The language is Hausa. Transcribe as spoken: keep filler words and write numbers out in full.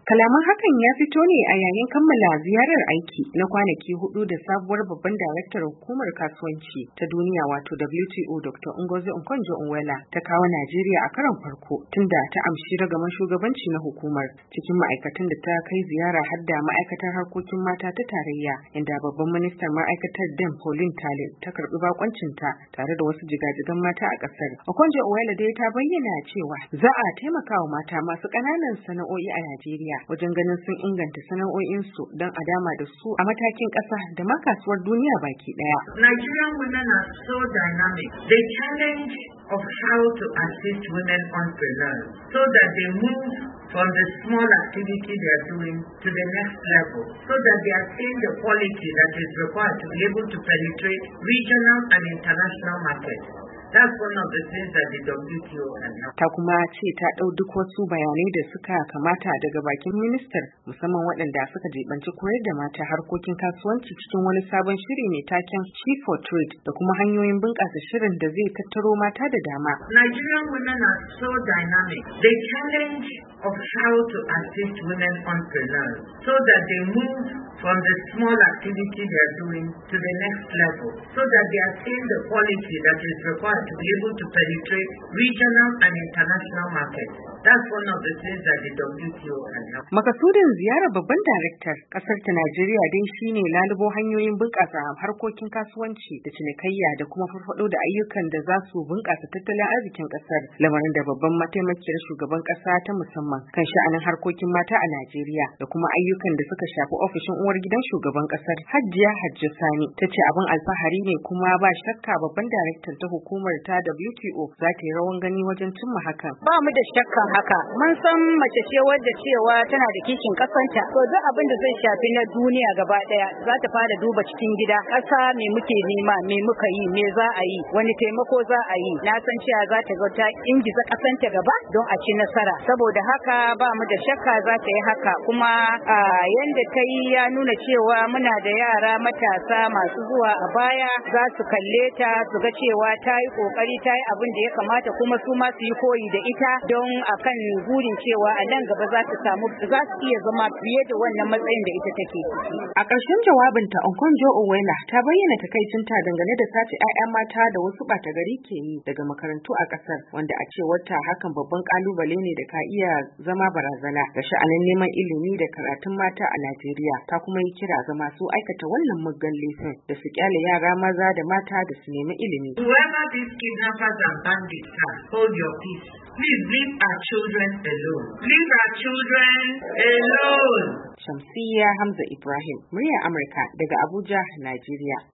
Kalaman hakan ya fito ne a yayin kammala ziyarar aiki na kwanaki hudu da sabuwar babban daraktar hukumar kasuwanci ta duniya wato W T O Doctor Ngozi Okonjo-Iweala ta kawo Najeriya a karon farko tunda ta amshi ragaman shugabanci na hukumar. Cikin ma'aikatan da ta kai ziyara har da ma'aikatar harkokin mata ta tarayya, inda babban ministan ma'aikatar Dame Pauline Tallen ta karbi bakoncinta tare da wasu jigajigan mata a kasar. Okonjo-Iweala dai ta bayyana cewa za a taimaka wa mata masu ƙananan sana'o'i a Najeriya wajen ganin sun inganta sana'o'insu don a dama da su a matakin ƙasa da ma kasuwar duniya baki ɗaya. Nigerian women are so dynamic. The challenge of how to assist women entrepreneurs so that they move from the small activity they are doing to the next level, so that they are seeing the quality that is required to be able to penetrate regional and international markets. That's one of the things that the W T O can help. Ta kuma ce ta ɗau duk wasu bayanai da suka kamata daga bakin ministar, musamman waɗanda suka jibanci koyar da mata harkokin kasuwanci cikin wani sabon shiri mai taken She for Trade da kuma hanyoyin bunƙasa shirin da zai tattaro mata da dama. Nigerian women are so dynamic. The challenge of how to assist women entrepreneurs so that they move from the small activity they are doing to the next level, so that they are seeing the quality that is required to be able to penetrate regional and international markets. That's one of the things that the W T O can help. Makasudin ziyarar babban daraktar kasar ta Najeriya dai shine lalubo hanyoyin bunƙasa harkokin kasuwanci da cinikayya da kuma farfado da ayyukan da za su bunƙasa tattalin arzikin kasar, lamarin da babban mataimakiyar shugaban kasa ta musamman kan sha'anin harkokin mata a Najeriya da kuma ayyukan da suka shafi ofishin uwar gidan shugaban kasar Hajiya Hajji Sani ta ce abin alfahari ne, kuma ba shakka babban daraktar ta hukumar ta W T O za ta yi rawan gani wajen cimma hakan. Ba mu da shakka haka, mun san mace ce wadda cewa tana da kishin kasanta, to duk abin da zai shafi na duniya gaba daya za ta fara duba cikin gida, ƙasa me muke nema, me muka yi, me za a yi, wani taimako za a yi. Na san cewa za ta ga ta ingiza kasanta gaba don a ci nasara, saboda haka ba mu da shakka za ta yi haka. Kuma yanda ta yi ya nuna cewa muna da yara matasa masu zuwa a baya za su kalle ta su ga cewa ta yi kokari, ta yi abin da ya kamata, kuma su ma su yi koyi da ita don akan burin cewa a nan gaba za su samu za su iya zama fiye da wannan matsayin da ita take ciki. A ƙarshen jawabinta, Okonjo-Iweala ta bayyana takaicinta dangane da sace 'ya'ya mata da wasu ɓata gari ke yi daga makarantu a ƙasar, wanda a cewarta hakan babban ƙalubale ne da ka iya zama barazana ga sha'anin neman ilimi da karatun mata a Najeriya. Ta kuma yi kira ga masu aikata wannan muggan laifin da su kyale yara maza da mata da su nemi ilimi. Whoever these kidnappers and bandits are, hold your peace. Please leave our children alone. Leave our children alone. Shamsiyya Hamza Ibrahim, muryar Amurka daga Abuja, Najeriya.